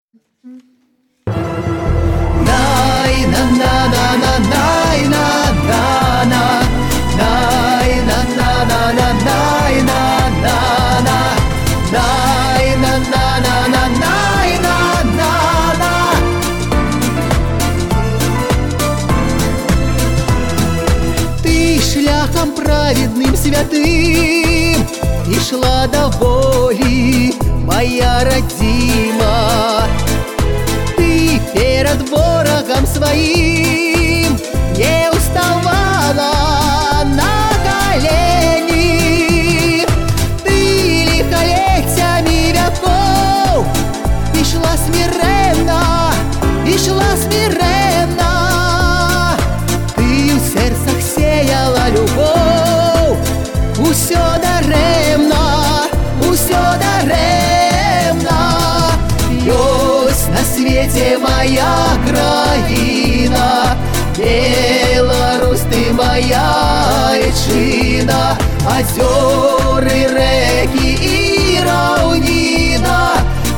Ты шляхом праведным святым и шла до воли, моя родима. Ты перед ворогом своим не уставала на колени. Ты лихолетиями веков и шла смиренно, и шла смиренно. Ты в сердцах сеяла любовь, усё даремно, усё даремно. Ёсть на свете моя країна, Беларусь, ты моя отчина. Озёры, реки и равнина,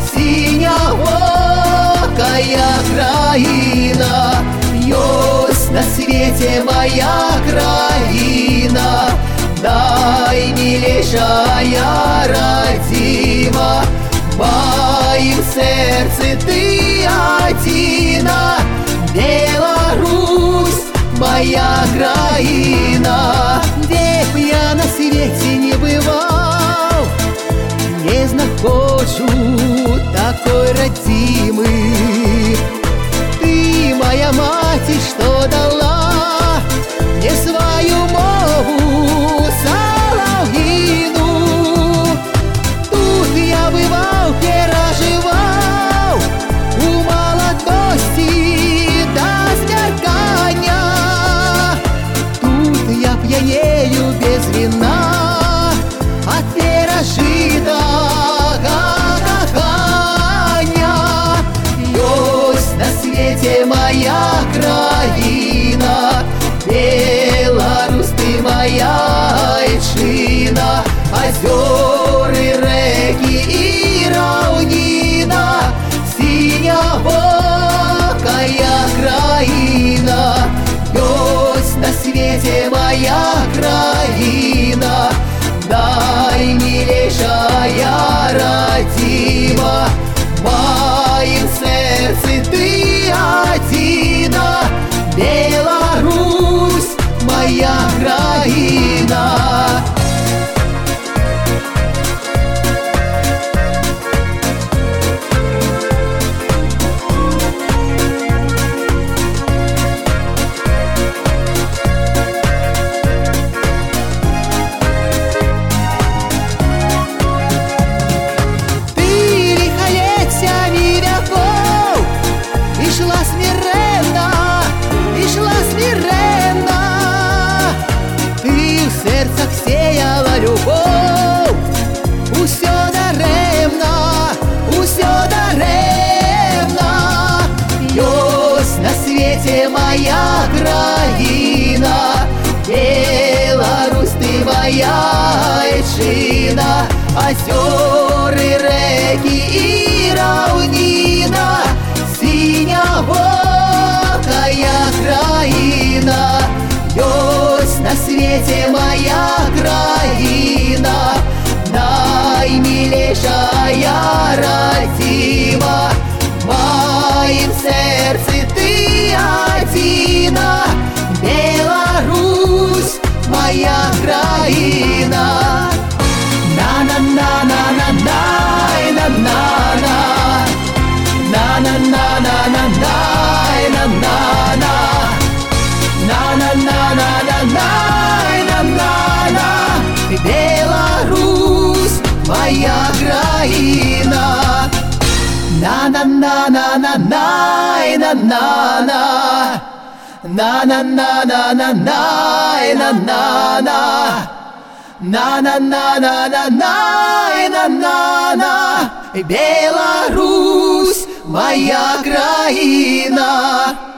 синявокая країна. Ёсть на свете моя країна, наймилейшая родима. В моем сердце ты одина, Беларусь, моя країна. Где б я на свете не бывал, не знаходжу такой родимы. Ты моя мать, что дала мне свою мову солов'їну. Тут я бывал, переживал у молодости до смеркания. Тут я пьянею без вина от пережитого кохания. Ёсть на свете моя країна, Беларусь, ты моя отчина. Озёры, реки и равнина, синявокая країна. Ёсть на свете моя країна, наймилейшая родима. В моем сердце ты одина, Беларусь, моя країна. Сеяла любовь, усё даремно, усё даремно. Ёсть на свете моя країна, Беларусь, ты моя отчина. Озёры, реки и равнина, синявокая країна. Ёсть на свете моя країна, наймилейшая родима. В моем сердце ты одина, Беларусь, моя країна. На-на-на-на-на-на-на-на-на, на-на-на-на-на-на-на-на, на-на-на-на-на-на-на-на. Беларусь, моя країна. На-на-на-на-на-на-на-на, на-на-на-на-на-на-на-на, на-на-на-на-на-на-на. Беларусь, моя країна.